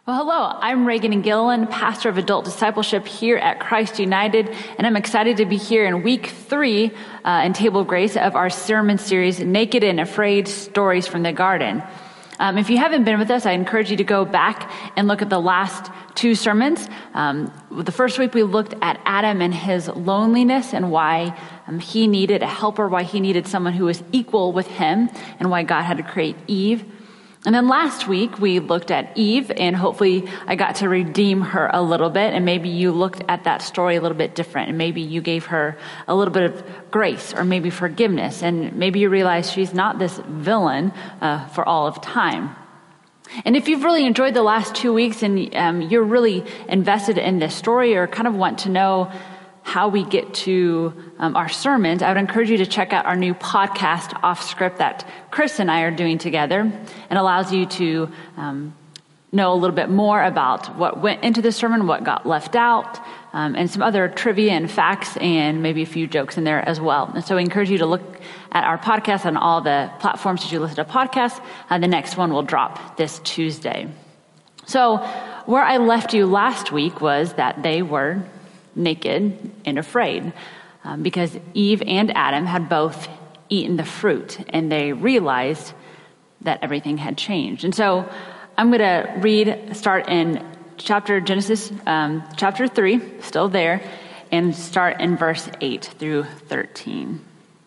Well, hello, I'm Reagan Gilliland, pastor of adult discipleship here at Christ United, and I'm excited to be here in week 3 in Table of Grace of our sermon series, Naked and Afraid, Stories from the Garden. If you haven't been with us, I encourage you to go back and look at the last 2 sermons. The first week we looked at Adam and his loneliness and why he needed a helper, why he needed someone who was equal with him, and why God had to create Eve. And then last week, we looked at Eve, and hopefully I got to redeem her a little bit, and maybe you looked at that story a little bit different, and maybe you gave her a little bit of grace, or maybe forgiveness, and maybe you realize she's not this villain for all of time. And if you've really enjoyed the last 2 weeks, and you're really invested in this story, or kind of want to know how we get to our sermons, I would encourage you to check out our new podcast, Off Script, that Chris and I are doing together, and allows you to know a little bit more about what went into the sermon, what got left out, and some other trivia and facts, and maybe a few jokes in there as well. And so we encourage you to look at our podcast on all the platforms that you listen to podcasts. The next one will drop this Tuesday. So where I left you last week was that they were naked and afraid, because Eve and Adam had both eaten the fruit, and they realized that everything had changed. And so I'm going to start in Genesis chapter 3, still there, and start in verse 8 through 13.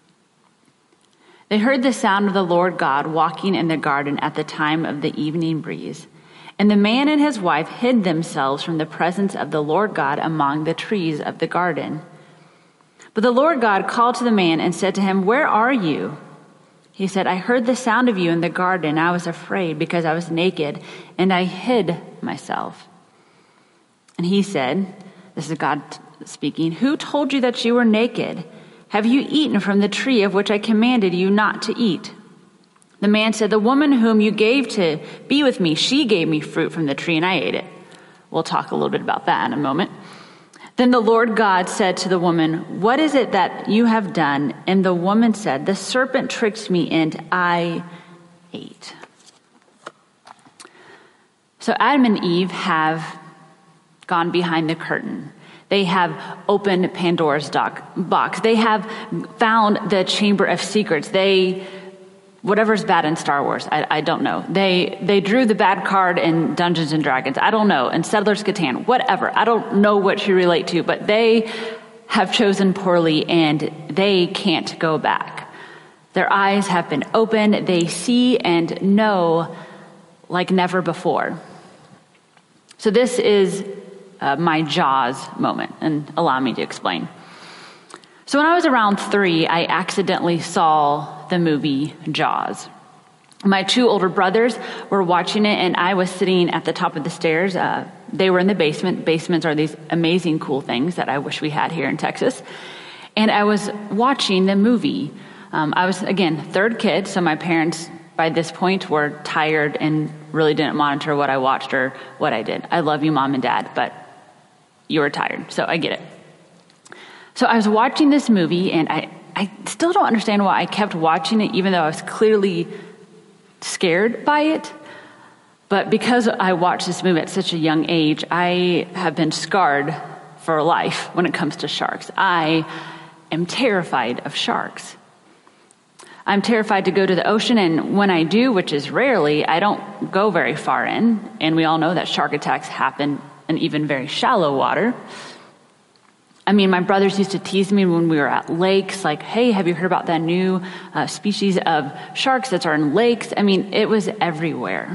They heard the sound of the Lord God walking in the garden at the time of the evening breeze. And the man and his wife hid themselves from the presence of the Lord God among the trees of the garden. But the Lord God called to the man and said to him, "Where are you?" He said, "I heard the sound of you in the garden. I was afraid because I was naked, and I hid myself." And he said, this is God speaking, "Who told you that you were naked? Have you eaten from the tree of which I commanded you not to eat?" The man said, "The woman whom you gave to be with me, she gave me fruit from the tree and I ate it." We'll talk a little bit about that in a moment. Then the Lord God said to the woman, "What is it that you have done?" And the woman said, "The serpent tricked me and I ate." So Adam and Eve have gone behind the curtain. They have opened Pandora's box. They have found the chamber of secrets. Whatever's bad in Star Wars, I don't know. They drew the bad card in Dungeons and Dragons. I don't know. In Settlers Catan, whatever. I don't know what you relate to, but they have chosen poorly and they can't go back. Their eyes have been opened. They see and know like never before. So this is my Jaws moment, and allow me to explain. So when I was around 3, I accidentally saw the movie Jaws. My 2 older brothers were watching it, and I was sitting at the top of the stairs. They were in the basement. Basements are these amazing, cool things that I wish we had here in Texas. And I was watching the movie. I was, again, 3rd kid, so my parents, by this point, were tired and really didn't monitor what I watched or what I did. I love you, Mom and Dad, but you were tired, so I get it. So I was watching this movie, and I still don't understand why I kept watching it, even though I was clearly scared by it. But because I watched this movie at such a young age, I have been scarred for life when it comes to sharks. I am terrified of sharks. I'm terrified to go to the ocean, and when I do, which is rarely, I don't go very far in. And we all know that shark attacks happen in even very shallow water. I mean, my brothers used to tease me when we were at lakes, like, "Hey, have you heard about that new species of sharks that are in lakes?" I mean, it was everywhere.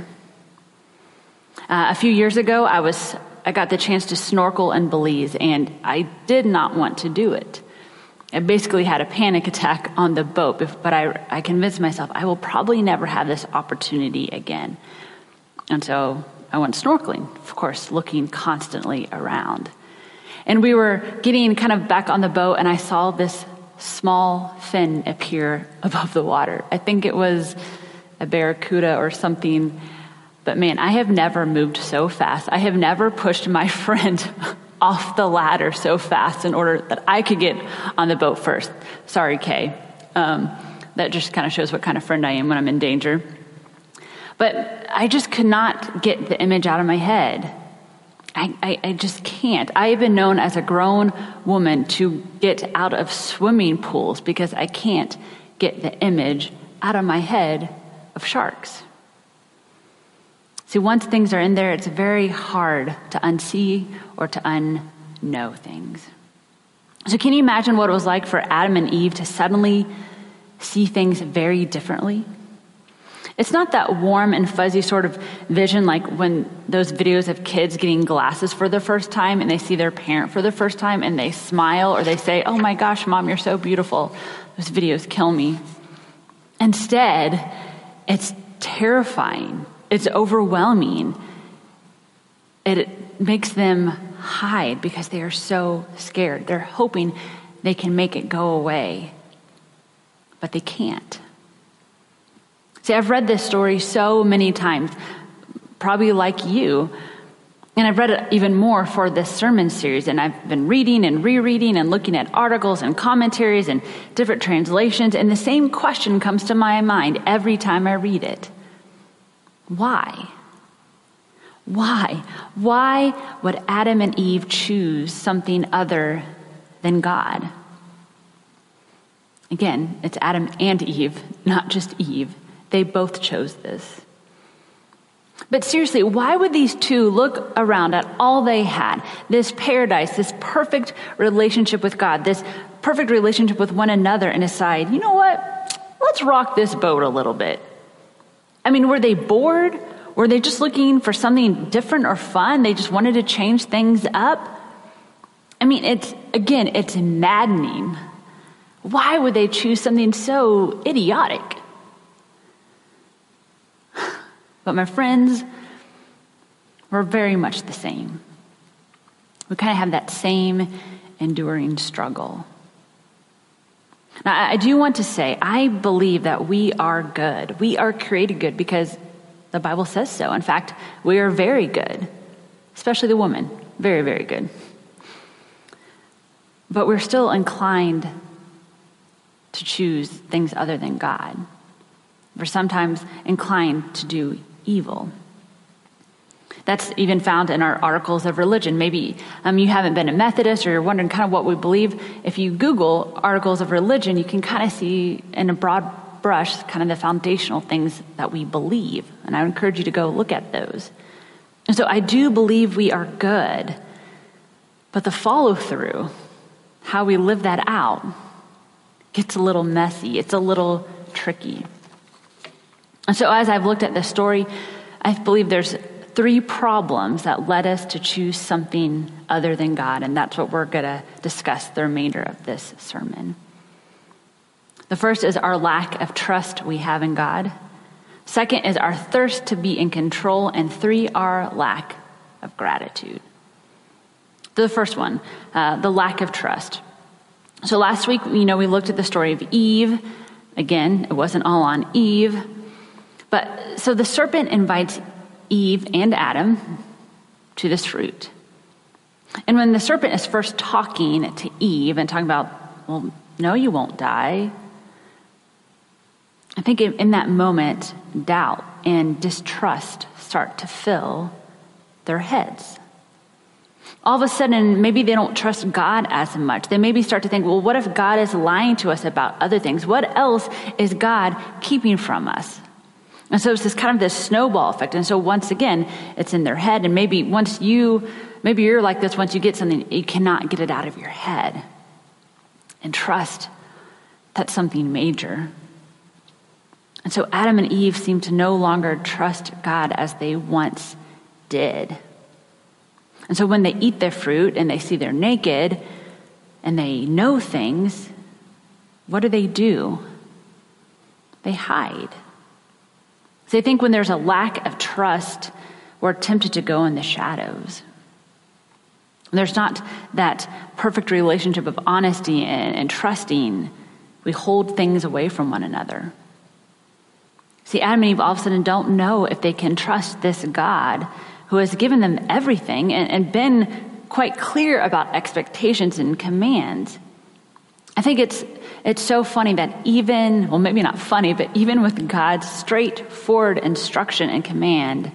A few years ago, I got the chance to snorkel in Belize, and I did not want to do it. I basically had a panic attack on the boat, but I convinced myself I will probably never have this opportunity again. And so I went snorkeling, of course, looking constantly around. And we were getting kind of back on the boat, and I saw this small fin appear above the water. I think it was a barracuda or something. But man, I have never moved so fast. I have never pushed my friend off the ladder so fast in order that I could get on the boat first. Sorry, Kay. That just kind of shows what kind of friend I am when I'm in danger. But I just could not get the image out of my head. I just can't. I have been known as a grown woman to get out of swimming pools because I can't get the image out of my head of sharks. See, once things are in there, it's very hard to unsee or to unknow things. So can you imagine what it was like for Adam and Eve to suddenly see things very differently? It's not that warm and fuzzy sort of vision like when those videos of kids getting glasses for the first time and they see their parent for the first time and they smile or they say, "Oh my gosh, Mom, you're so beautiful." Those videos kill me. Instead, it's terrifying. It's overwhelming. It makes them hide because they are so scared. They're hoping they can make it go away, but they can't. See, I've read this story so many times, probably like you, and I've read it even more for this sermon series, and I've been reading and rereading and looking at articles and commentaries and different translations, and the same question comes to my mind every time I read it. Why? Why? Why would Adam and Eve choose something other than God? Again, it's Adam and Eve, not just Eve. They both chose this. But seriously, why would these two look around at all they had? This paradise, this perfect relationship with God, this perfect relationship with one another, and decide, you know what? Let's rock this boat a little bit. I mean, were they bored? Were they just looking for something different or fun? They just wanted to change things up? I mean, it's maddening. Why would they choose something so idiotic? But my friends, we're very much the same. We kind of have that same enduring struggle. Now, I do want to say, I believe that we are good. We are created good because the Bible says so. In fact, we are very good, especially the woman. Very, very good. But we're still inclined to choose things other than God. We're sometimes inclined to do evil. That's even found in our articles of religion. Maybe you haven't been a Methodist or you're wondering kind of what we believe. If you Google articles of religion, you can kind of see in a broad brush kind of the foundational things that we believe. And I would encourage you to go look at those. And so I do believe we are good. But the follow through, how we live that out, gets a little messy. It's a little tricky. And so as I've looked at this story, I believe there's 3 problems that led us to choose something other than God, and that's what we're going to discuss the remainder of this sermon. The first is our lack of trust we have in God. Second is our thirst to be in control, and 3, our lack of gratitude. The first one, the lack of trust. So last week, we looked at the story of Eve. Again, it wasn't all on Eve. But so the serpent invites Eve and Adam to this fruit. And when the serpent is first talking to Eve and talking about, well, no, you won't die. I think in that moment, doubt and distrust start to fill their heads. All of a sudden, maybe they don't trust God as much. They maybe start to think, well, what if God is lying to us about other things? What else is God keeping from us? And so it's this kind of this snowball effect. And so once again, it's in their head. And maybe you're like this, once you get something, you cannot get it out of your head. And trust, that's something major. And so Adam and Eve seem to no longer trust God as they once did. And so when they eat their fruit and they see they're naked and they know things, what do? They hide. So I think when there's a lack of trust, we're tempted to go in the shadows. There's not that perfect relationship of honesty and trusting. We hold things away from one another. See, Adam and Eve all of a sudden don't know if they can trust this God who has given them everything and been quite clear about expectations and commands. I think It's so funny that even, well, maybe not funny, but even with God's straightforward instruction and command,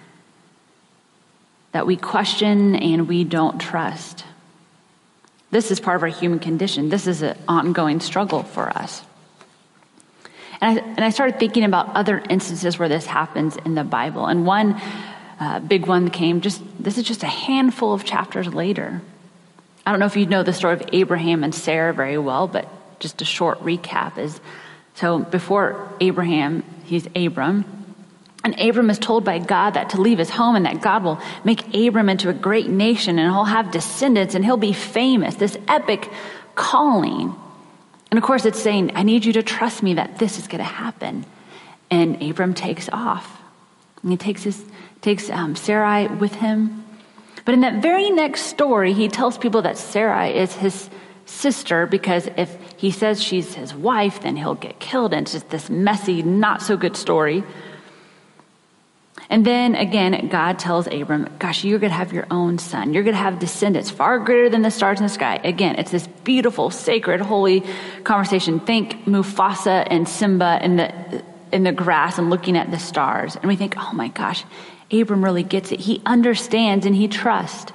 that we question and we don't trust. This is part of our human condition. This is an ongoing struggle for us. And I started thinking about other instances where this happens in the Bible. And one big one this is just a handful of chapters later. I don't know if you know the story of Abraham and Sarah very well, but just a short recap is, so before Abraham, he's Abram. And Abram is told by God that to leave his home and that God will make Abram into a great nation and he'll have descendants and he'll be famous, this epic calling. And of course it's saying, I need you to trust me that this is going to happen. And Abram takes off. And he takes Sarai with him. But in that very next story, he tells people that Sarai is his sister because if he says she's his wife, then he'll get killed. And it's just this messy, not so good story. And then again, God tells Abram, gosh, you're going to have your own son. You're going to have descendants far greater than the stars in the sky. Again, it's this beautiful, sacred, holy conversation. Think Mufasa and Simba in the grass and looking at the stars. And we think, oh my gosh, Abram really gets it. He understands and he trusts.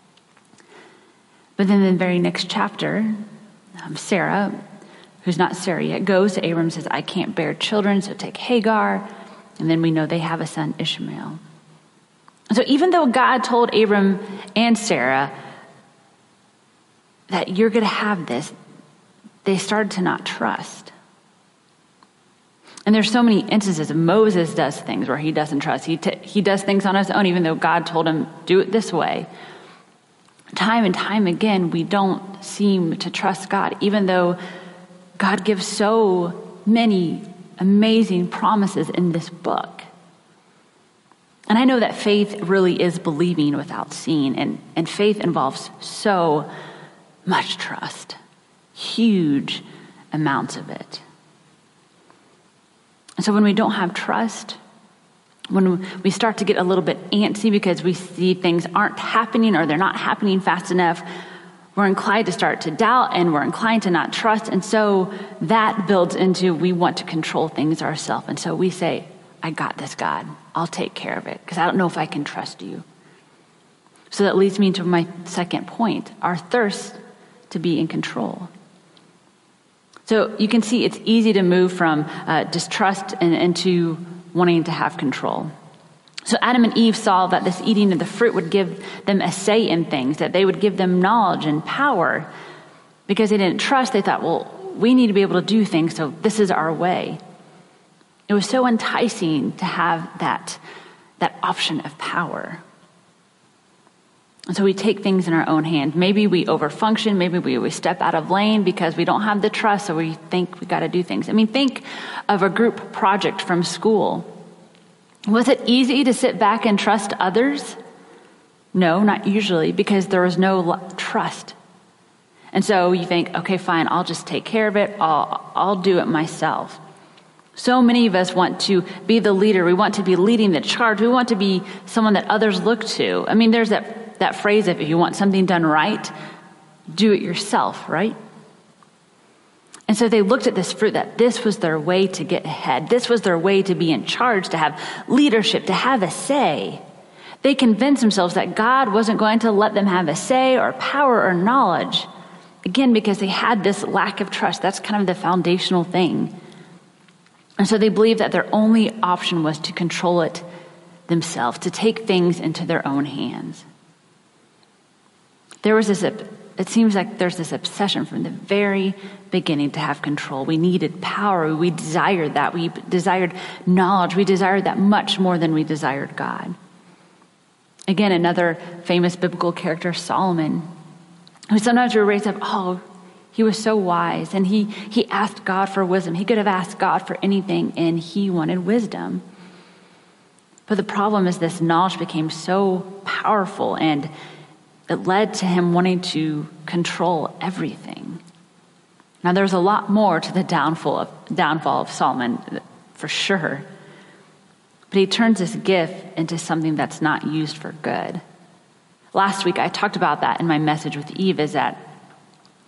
But then in the very next chapter, Sarah, who's not Sarah yet, goes to Abram and says, I can't bear children, so take Hagar. And then we know they have a son, Ishmael. So even though God told Abram and Sarah that you're going to have this, they started to not trust. And there's so many instances. Moses does things where he doesn't trust. He does things on his own, even though God told him, do it this way. Time and time again, we don't seem to trust God, even though God gives so many amazing promises in this book. And I know that faith really is believing without seeing, and faith involves so much trust, huge amounts of it. And so when we don't have trust, when we start to get a little bit antsy because we see things aren't happening or they're not happening fast enough, we're inclined to start to doubt and we're inclined to not trust. And so that builds into we want to control things ourselves. And so we say, I got this, God. I'll take care of it because I don't know if I can trust you. So that leads me to my second point, our thirst to be in control. So you can see it's easy to move from distrust and into wanting to have control. So Adam and Eve saw that this eating of the fruit would give them a say in things, that they would give them knowledge and power. Because they didn't trust, they thought, well, we need to be able to do things, so this is our way. It was so enticing to have that option of power. And so we take things in our own hand. Maybe we overfunction, maybe we step out of lane because we don't have the trust, so we think we got to do things. I mean, think of a group project from school. Was it easy to sit back and trust others? No, not usually, because there was no trust. And so you think, okay, fine, I'll just take care of it. I'll do it myself. So many of us want to be the leader. We want to be leading the charge. We want to be someone that others look to. I mean, there's that phrase of if you want something done right, do it yourself, right? And so they looked at this fruit that this was their way to get ahead. This was their way to be in charge, to have leadership, to have a say. They convinced themselves that God wasn't going to let them have a say or power or knowledge. Again, because they had this lack of trust. That's kind of the foundational thing. And so they believed that their only option was to control it themselves, to take things into their own hands. It seems like there's this obsession from the very beginning to have control. We needed power. We desired that. We desired knowledge. We desired that much more than we desired God. Again, another famous biblical character, Solomon, who sometimes we raise up, oh, he was so wise. And he asked God for wisdom. He could have asked God for anything, and he wanted wisdom. But the problem is this knowledge became so powerful, and it led to him wanting to control everything. Now, there's a lot more to the downfall of Solomon, for sure. But he turns this gift into something that's not used for good. Last week, I talked about that in my message with Eve, is that,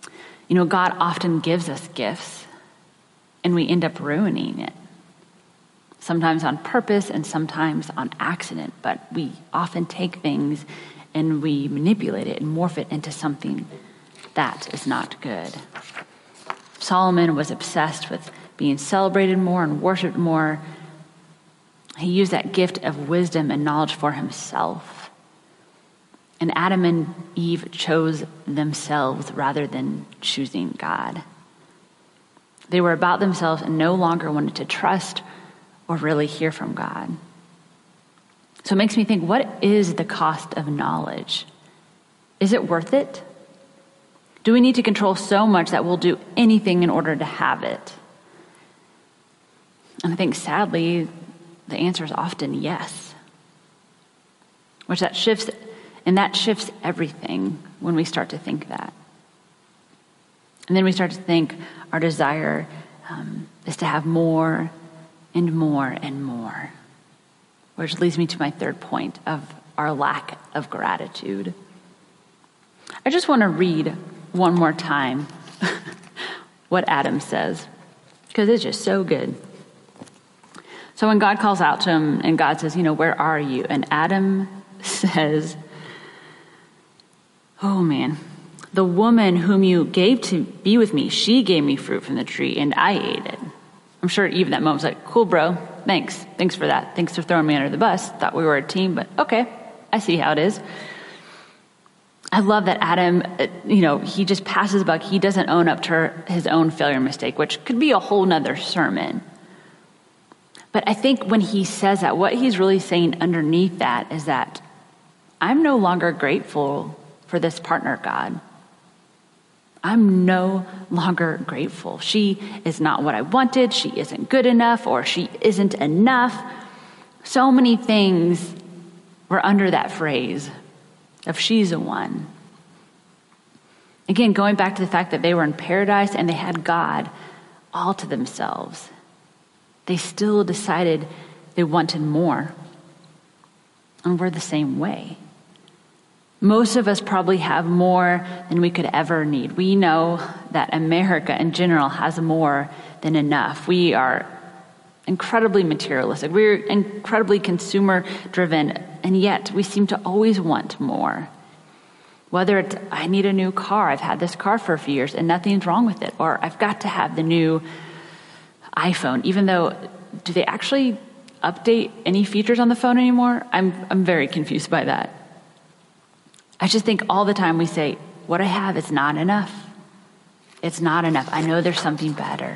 God often gives us gifts, and we end up ruining it. Sometimes on purpose and sometimes on accident, but we often take things and we manipulate it and morph it into something that is not good. Solomon was obsessed with being celebrated more and worshiped more. He used that gift of wisdom and knowledge for himself. And Adam and Eve chose themselves rather than choosing God. They were about themselves and no longer wanted to trust or really hear from God. So it makes me think, what is the cost of knowledge? Is it worth it? Do we need to control so much that we'll do anything in order to have it? And I think sadly, the answer is often yes. That shifts everything when we start to think that. And then we start to think our desire is to have more and more and more. Which leads me to my third point of our lack of gratitude. I just want to read one more time what Adam says, because it's just so good. So when God calls out to him and God says, where are you? And Adam says, oh man, the woman whom you gave to be with me, she gave me fruit from the tree and I ate it. I'm sure even that moment was like, cool, bro. Thanks for that. Thanks for throwing me under the bus. Thought we were a team, but okay. I see how it is. I love that Adam, he just passes buck. He doesn't own up to his own failure and mistake, which could be a whole nother sermon. But I think when he says that, what he's really saying underneath that is that I'm no longer grateful for this partner, God. I'm no longer grateful. She is not what I wanted. She isn't good enough, or she isn't enough. So many things were under that phrase of she's the one. Again, going back to the fact that they were in paradise and they had God all to themselves. They still decided they wanted more. And we're the same way. Most of us probably have more than we could ever need. We know that America in general has more than enough. We are incredibly materialistic. We're incredibly consumer driven, and yet we seem to always want more. Whether it's, I need a new car. I've had this car for a few years and nothing's wrong with it. Or I've got to have the new iPhone, even though, do they actually update any features on the phone anymore? I'm very confused by that. I just think all the time we say, what I have is not enough. It's not enough. I know there's something better.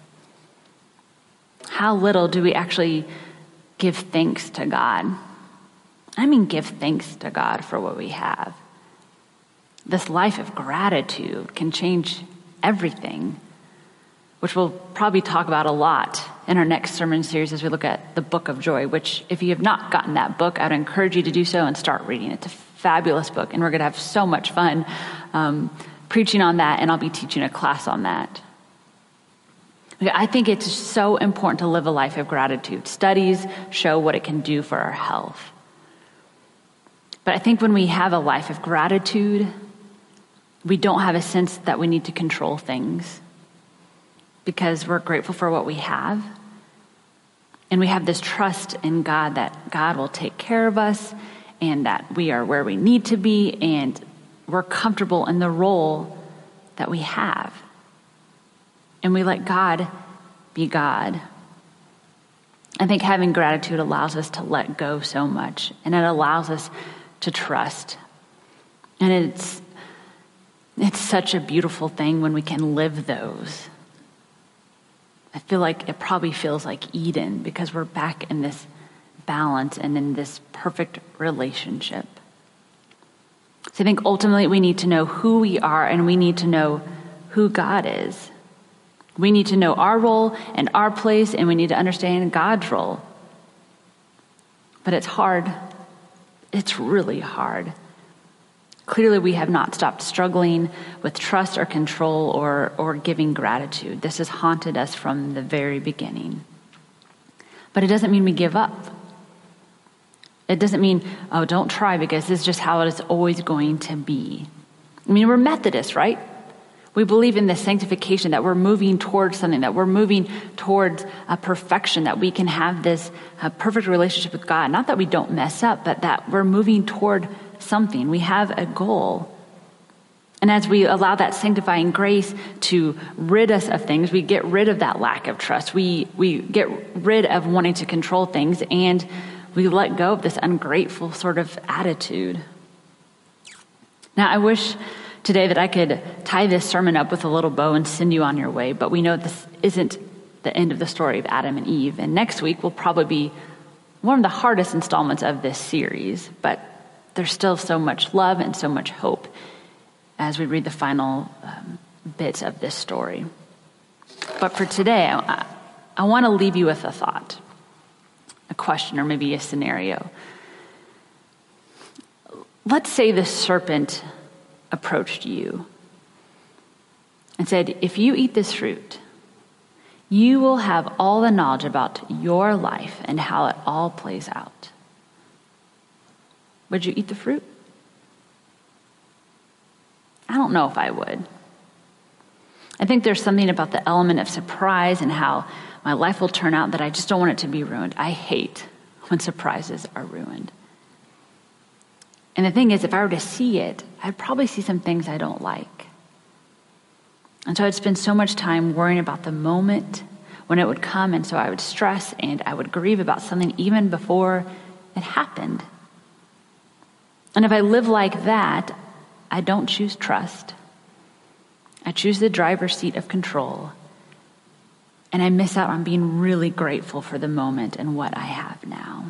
How little do we actually give thanks to God? I mean, give thanks to God for what we have. This life of gratitude can change everything, which we'll probably talk about a lot in our next sermon series as we look at the Book of Joy, which if you have not gotten that book, I'd encourage you to do so and start reading it. It's a fabulous book, and we're going to have so much fun preaching on that, and I'll be teaching a class on that. I think it's so important to live a life of gratitude. Studies show what it can do for our health. But I think when we have a life of gratitude, we don't have a sense that we need to control things because we're grateful for what we have. And we have this trust in God that God will take care of us and that we are where we need to be and we're comfortable in the role that we have. And we let God be God. I think having gratitude allows us to let go so much, and it allows us to trust. And it's such a beautiful thing when we can live those. I feel like it probably feels like Eden because we're back in this balance and in this perfect relationship. So I think ultimately we need to know who we are and we need to know who God is. We need to know our role and our place, and we need to understand God's role. But it's hard. It's really hard. Clearly, we have not stopped struggling with trust or control or giving gratitude. This has haunted us from the very beginning. But it doesn't mean we give up. It doesn't mean, oh, don't try because this is just how it is always going to be. I mean, we're Methodists, right? We believe in the sanctification, that we're moving towards something, that we're moving towards a perfection, that we can have this perfect relationship with God. Not that we don't mess up, but that we're moving toward something. We have a goal. And as we allow that sanctifying grace to rid us of things, we get rid of that lack of trust. We get rid of wanting to control things, and we let go of this ungrateful sort of attitude. Now, I wish today that I could tie this sermon up with a little bow and send you on your way, but we know this isn't the end of the story of Adam and Eve. And next week will probably be one of the hardest installments of this series, but there's still so much love and so much hope as we read the final bits of this story. But for today, I want to leave you with a thought, a question, or maybe a scenario. Let's say the serpent approached you and said, if you eat this fruit, you will have all the knowledge about your life and how it all plays out. Would you eat the fruit? I don't know if I would. I think there's something about the element of surprise and how my life will turn out that I just don't want it to be ruined. I hate when surprises are ruined. And the thing is, if I were to see it, I'd probably see some things I don't like. And so I'd spend so much time worrying about the moment when it would come, and so I would stress and I would grieve about something even before it happened. And if I live like that, I don't choose trust. I choose the driver's seat of control. And I miss out on being really grateful for the moment and what I have now.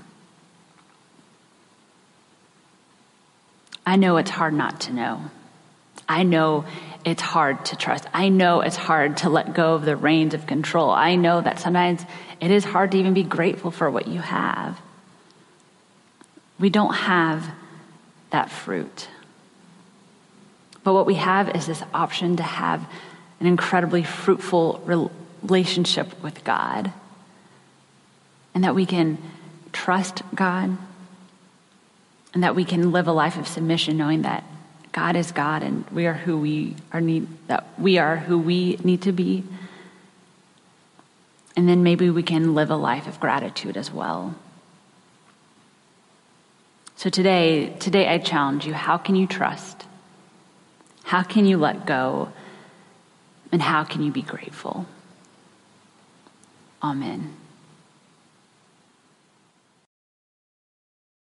I know it's hard not to know. I know it's hard to trust. I know it's hard to let go of the reins of control. I know that sometimes it is hard to even be grateful for what you have. We don't have that fruit. But what we have is this option to have an incredibly fruitful relationship with God. And that we can trust God. And that we can live a life of submission, knowing that God is God and we are who we need to be. And then maybe we can live a life of gratitude as well. So today I challenge you, how can you trust? How can you let go? And how can you be grateful? Amen.